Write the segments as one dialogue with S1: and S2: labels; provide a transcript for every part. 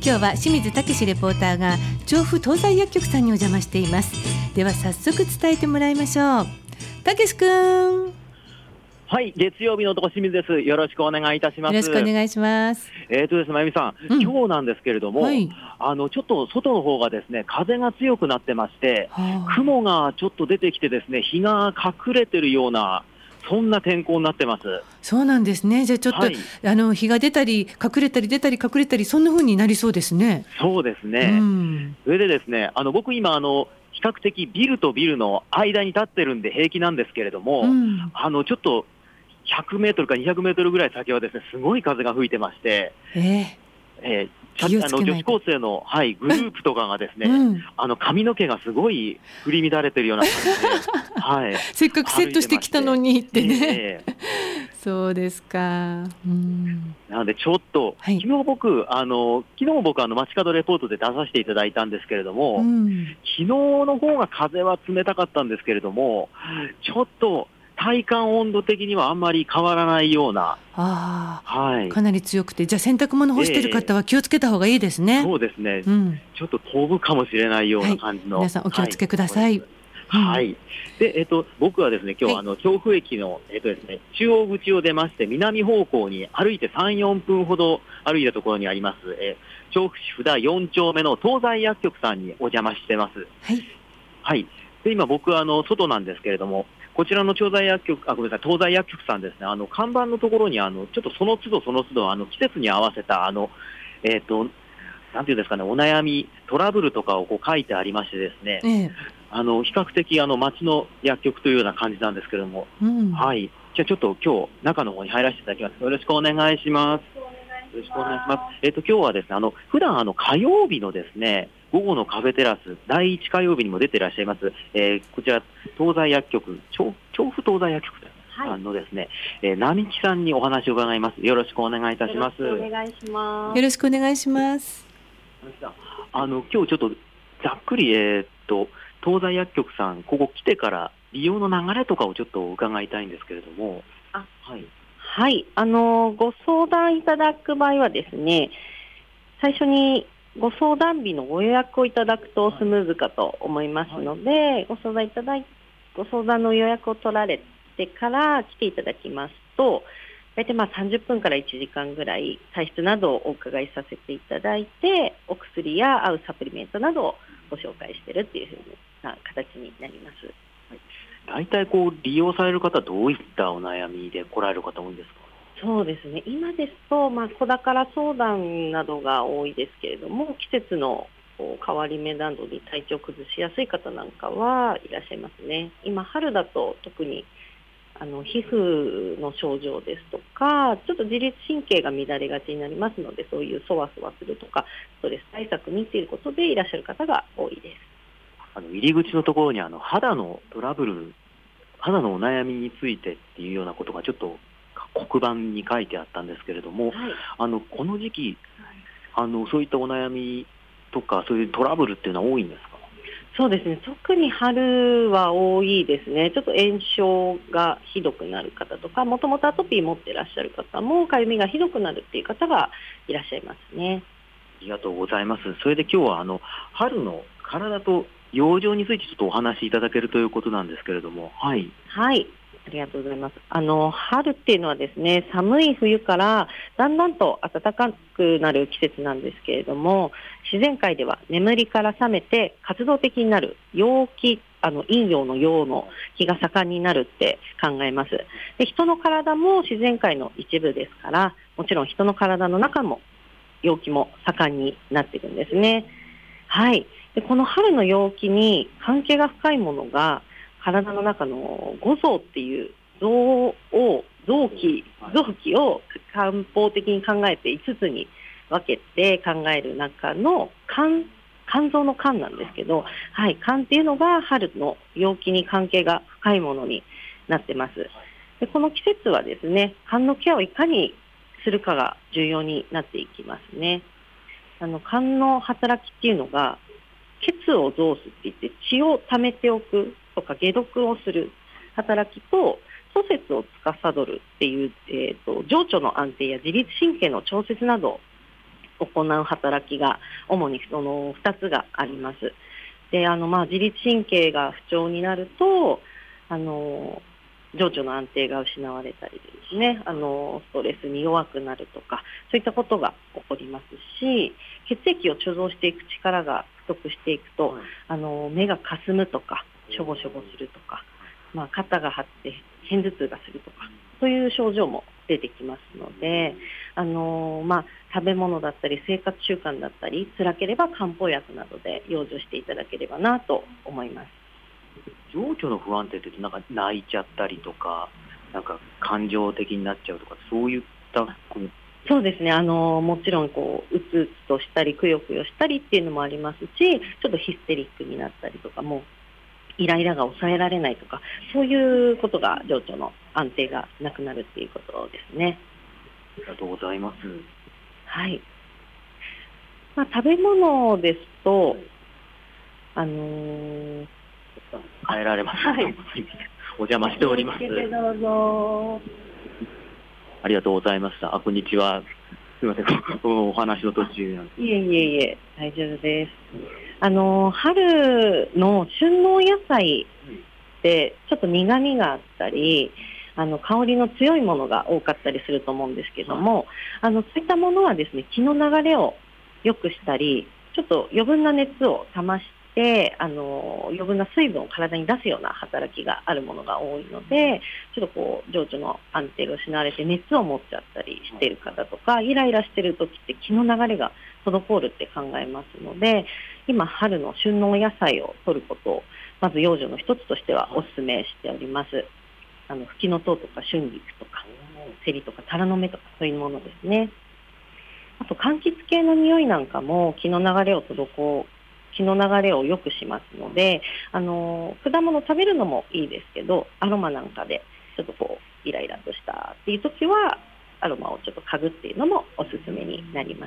S1: 今日は清水武レポーターが調布東西薬局さんにお邪魔しています。では早速伝えてもらいましょう。武くん。
S2: はい、月曜日の男清水です。よろしくお願いいたします。
S1: よろしくお願いします。
S2: ですね、まゆみさん、今日なんですけれども、
S1: はい、
S2: ちょっと外の方がですね、風が強くなってまして、雲がちょっと出てきてですね、日が隠れてるような、そんな天候になってます。
S1: そうなんですね。じゃあちょっと、はい、日が出たり隠れたり出たり隠れたり、そんな風になりそうですね。
S2: そうですね。それでですね、僕今比較的ビルとビルの間に立ってるんで平気なんですけれども、ちょっと100メートルか200メートルぐらい先はですね、すごい風が吹いてまして、女子高生の、はい、グループとかがですね、髪の毛がすごい振り乱れてるような感じで、はい、
S1: せっかくセットしてきたのにってね。そうですか。
S2: なのでちょっと、昨日も僕街角レポートで出させていただいたんですけれども、昨日の方が風は冷たかったんですけれども、ちょっと体感温度的にはあんまり変わらないような、
S1: かなり強くて、じゃあ洗濯物干してる方は気をつけた方がいいですね。
S2: そうですね、ちょっと飛ぶかもしれないような感じの、
S1: 皆さんお気をつけください。
S2: はい。で、僕はですね、今日調布駅の、ですね、中央口を出まして、南方向に歩いて3、4分ほど歩いたところにあります、調布市布田4丁目の東西薬局さんにお邪魔してます。はい。で、今僕は外なんですけれども、こちらの東西薬局さんですね、看板のところにちょっとその都度季節に合わせたなんていうんですかね、お悩みトラブルとかを書いてありましてですね、比較的町の薬局というような感じなんですけれども、はい。じゃあちょっと今日中の方に入らせていただきます。よろしくお願いします。よろしくお願いします。今日はですね、普段火曜日のですね、午後のカフェテラス第1火曜日にも出ていらっしゃいます、こちら東西薬局調布東西薬局さんのですね、並木さんにお話を伺います。よろしくお願いいたします。
S1: よろしくお願いします。よろしくお願いします。
S2: 今日ちょっとざっくり東西薬局さん、ここ来てから利用の流れとかをちょっと伺いたいんですけれども。
S3: はい、ご相談いただく場合はですね、最初にご相談日のご予約をいただくとスムーズかと思いますので、ご相談の予約を取られてから来ていただきますと、大体30分から1時間ぐらい体質などをお伺いさせていただいて、お薬や合うサプリメントなどをご紹介しているっていうふうな形になります。
S2: 大体利用される方はどういったお悩みで来られる方多いんですか？
S3: そうですね、今ですと、子宝相談などが多いですけれども、季節の変わり目などに体調を崩しやすい方なんかはいらっしゃいますね。今春だと特に皮膚の症状ですとか、ちょっと自律神経が乱れがちになりますので、そういうそわそわするとかストレス対策にということでいらっしゃる方が多いです。
S2: 入り口のところに肌のトラブル、肌のお悩みについてっていうようなことがちょっと黒板に書いてあったんですけれども、この時期そういったお悩みとかそういうトラブルっていうのは多いんですか？
S3: そうですね、特に春は多いですね。ちょっと炎症がひどくなる方とか、もともとアトピー持ってらっしゃる方もかゆみがひどくなるっていう方がいらっしゃいますね。
S2: ありがとうございます。それで今日は春の体と養生についてちょっとお話しいただけるということなんですけれども。はい、
S3: ありがとうございます。春っていうのはですね、寒い冬からだんだんと暖かくなる季節なんですけれども、自然界では眠りから覚めて活動的になる陽気、陰陽の陽の気が盛んになるって考えます。で、人の体も自然界の一部ですから、もちろん人の体の中も陽気も盛んになっていくんですね。で、この春の陽気に関係が深いものが、体の中の五臓っていう臓器を漢方的に考えて5つに分けて考える中の肝臓の肝なんですけど、肝っていうのが春の陽気に関係が深いものになってます。で、この季節はですね、肝のケアをいかにするかが重要になっていきますね。肝の働きっていうのが血を増すって言って血を溜めておくとか解毒をする働きと、蘇節を司るっていう、情緒の安定や自律神経の調節などを行う働きが主にその2つがあります。で自律神経が不調になると情緒の安定が失われたりですね、ストレスに弱くなるとか、そういったことが起こりますし、血液を貯蔵していく力が不足していくと、目がかすむとかしょぼしょぼするとか、肩が張って片頭痛がするとか、そういう症状も出てきますので、食べ物だったり生活習慣だったり、辛ければ漢方薬などで養生していただければなと思います。
S2: 情緒の不安定ってなんか泣いちゃったりとか、なんか感情的になっちゃうとか、そういった
S3: そうですね、もちろんうつうつとしたりくよくよしたりっていうのもありますし、ちょっとヒステリックになったりとか、もうイライラが抑えられないとか、そういうことが情緒の安定がなくなるっていうことですね。
S2: ありがとうございます。
S3: はい。食べ物ですと、
S2: 変えられます。
S3: はい、
S2: お邪魔しております。
S3: どうぞ。
S2: ありがとうございました。こんにちは。すみません、お話の途中なんです。
S3: いえ、大丈夫です。春の旬のお野菜ってちょっと苦みがあったり、香りの強いものが多かったりすると思うんですけども、そういったものはですね、気の流れを良くしたり、ちょっと余分な熱を冷まして、余分な水分を体に出すような働きがあるものが多いので、ちょっと情緒の安定が失われて熱を持っちゃったりしている方とか、イライラしている時って気の流れが滞るって考えますので、今春の旬のお野菜を摂ることをまず養生の一つとしてはお勧めしております。フキノトウとか春菊とかセリとかタラの芽とか、そういうものですね。あと柑橘系の匂いなんかも気の流れを良くしますので、果物食べるのもいいですけど、アロマなんかでちょっとイライラとしたっていう時はアロマをちょっと嗅ぐっていうのもおすすめになります。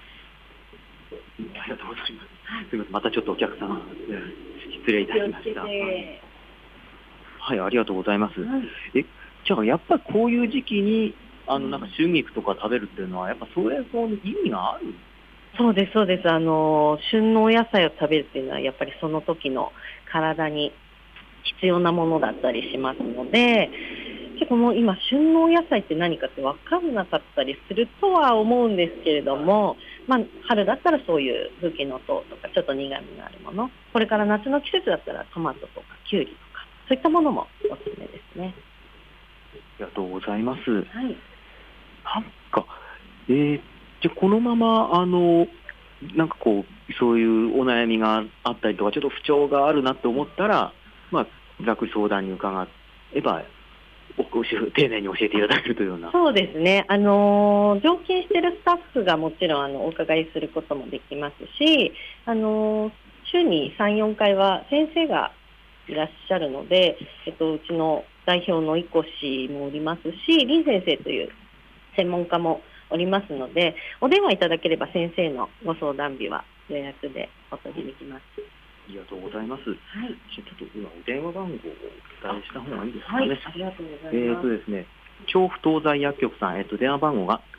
S2: ありがとうございます。すみません、またちょっとお客様失礼いたしました。はい、ありがとうございます。じゃあやっぱりこういう時期になんか春菊とか食べるっていうのはやっぱそういう意味がある？
S3: そうです。旬のお野菜を食べるっていうのはやっぱりその時の体に必要なものだったりしますので、結構もう今旬のお野菜って何かって分からなかったりするとは思うんですけれども、春だったらそういうフキノトウとかちょっと苦みのあるもの、これから夏の季節だったらトマトとかキュウリとか、そういったものもおすすめですね。
S2: ありがとうございます。
S3: はい。
S2: なんかじゃあこのままなんかそういうお悩みがあったりとか、ちょっと不調があるなと思ったら、ざっくり相談に伺えば丁寧に教えていただけるというような。
S3: そうですね。常勤しているスタッフがもちろんお伺いすることもできますし、週に 3,4 回は先生がいらっしゃるので、うちの代表の生越もおりますし、林先生という専門家もおりますので、お電話いただければ先生のご相談日は予約でお取りできます。
S2: ありがとうございます。
S3: はい。
S2: ちょっと今お電話番号をお伝えした方がいいですかね。
S3: はい、ありがとうございます。
S2: ですね、調布東西薬局さん、電話番号が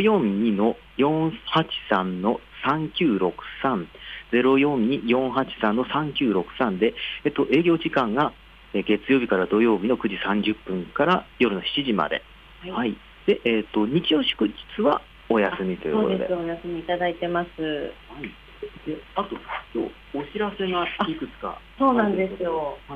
S2: 042-483-3963 042-483-3963 で、営業時間が月曜日から土曜日の9時30分から夜の7時まで。はい。で、日曜祝日はお休みということで。
S3: そうです、お休みいただいてます。はい。
S2: で、あと今日お知らせがいくつか。
S3: そうなんですよ。
S2: はい。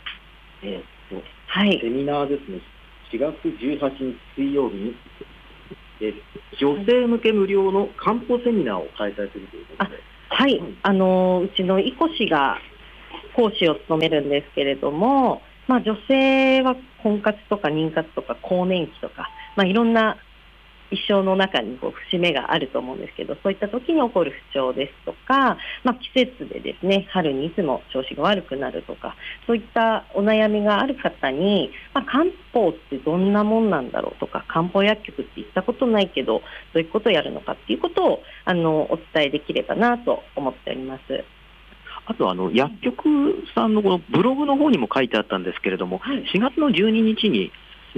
S3: はい。
S2: セミナーですね。4月18日水曜日に、女性向け無料の漢方セミナーを開催するということで。
S3: はい。うちの生越が講師を務めるんですけれども、女性は婚活とか妊活とか更年期とか、いろんな一生の中に節目があると思うんですけど、そういった時に起こる不調ですとか、季節でですね、春にいつも調子が悪くなるとか、そういったお悩みがある方に、漢方ってどんなもんなんだろうとか、漢方薬局って行ったことないけどどういうことをやるのかっていうことをお伝えできればなと思っております。
S2: あと薬局さんのこのブログの方にも書いてあったんですけれども、4月の12日に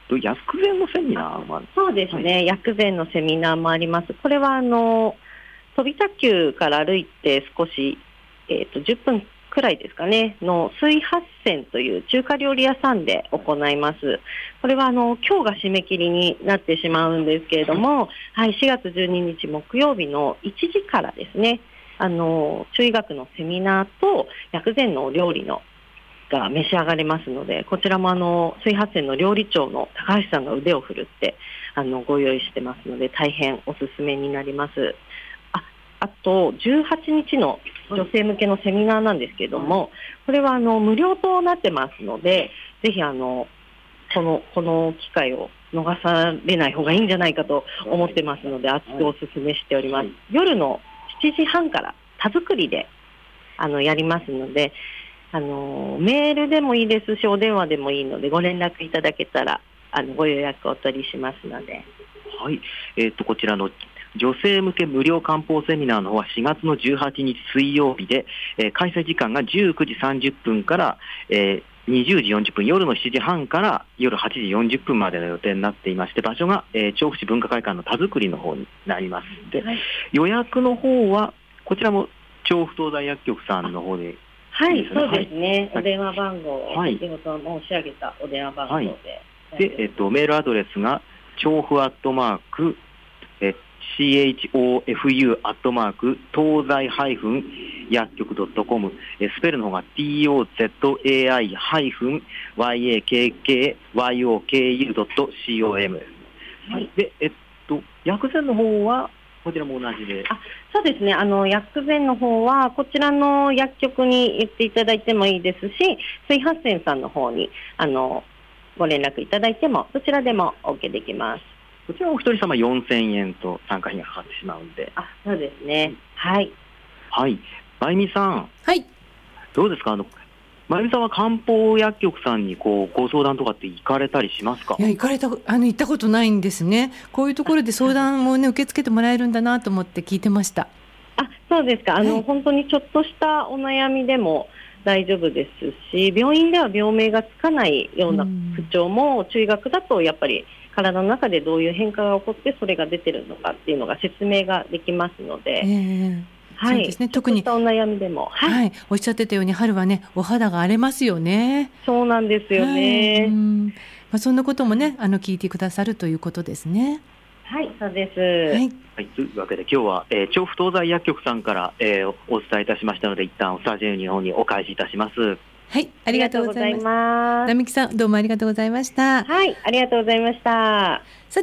S2: 薬膳のセミナーもある。
S3: そうですね、薬膳のセミナーもあります。これは飛田急から歩いて少し、10分くらいですかねの水八泉という中華料理屋さんで行います。これは今日が締め切りになってしまうんですけれども、はい、4月12日木曜日の1時からですね、中医学のセミナーと薬膳のお料理のが召し上がれますので、こちらも水八泉の料理長の高橋さんが腕を振るってご用意してますので、大変おすすめになります。あと18日の女性向けのセミナーなんですけれども、これは無料となってますので、ぜひこの機会を逃されない方がいいんじゃないかと思ってますので、熱くお勧めしております。夜の7時半から田作りでやりますので、メールでもいいですし、お電話でもいいのでご連絡いただけたらご予約をお取りしますので。
S2: はい、こちらの女性向け無料漢方セミナーの方は4月の18日水曜日で、開催時間が19時30分から、20時40分、夜の7時半から夜8時40分までの予定になっていまして、場所が、調布市文化会館の田作りの方になります。で、予約の方はこちらも調布東西薬局さんの方で。
S3: はい、そうですね、
S2: はい、
S3: お電話番号、先ほど申し上げたお電話番号で、
S2: で、メールアドレスが調布CHOFU 東西薬局.com、スペルの方が TOZAI-YAKKYOKU.com、はい、で、薬膳の方はこちらも同じで。
S3: そうですね、薬膳の方はこちらの薬局に言っていただいてもいいですし、水八泉さんの方にご連絡いただいてもどちらでも OK できます。
S2: こちらお一人様4000円と参加費がかかってしまうんで。
S3: そうですね。はい。
S2: はい。まゆみさん。
S1: はい。
S2: どうですか、まゆみさんは漢方薬局さんにご相談とかって行かれたりしますか？
S1: いや、行ったことないんですね。こういうところで相談をね、受け付けてもらえるんだなと思って聞いてました。
S3: そうですか。本当にちょっとしたお悩みでも大丈夫ですし、病院では病名がつかないような不調も中医学だとやっぱり体の中でどういう変化が起こってそれが出てるのかっていうのが説明ができますので、はい、そうですね、特にちょっとしたお悩みでも、
S1: はい、おっしゃってたように春はね、お肌が荒れますよね。
S3: そうなんですよね。
S1: そんなこともね、聞いてくださるということですね。
S3: はい、そうです。
S2: はい、というわけで今日は、調布東西薬局さんから、お伝えいたしましたので、一旦スタジオの方にお返しいたします。
S1: はい、ありがとうございます。並木さん、どうもありがとうございました。
S3: はい、ありがとうございました。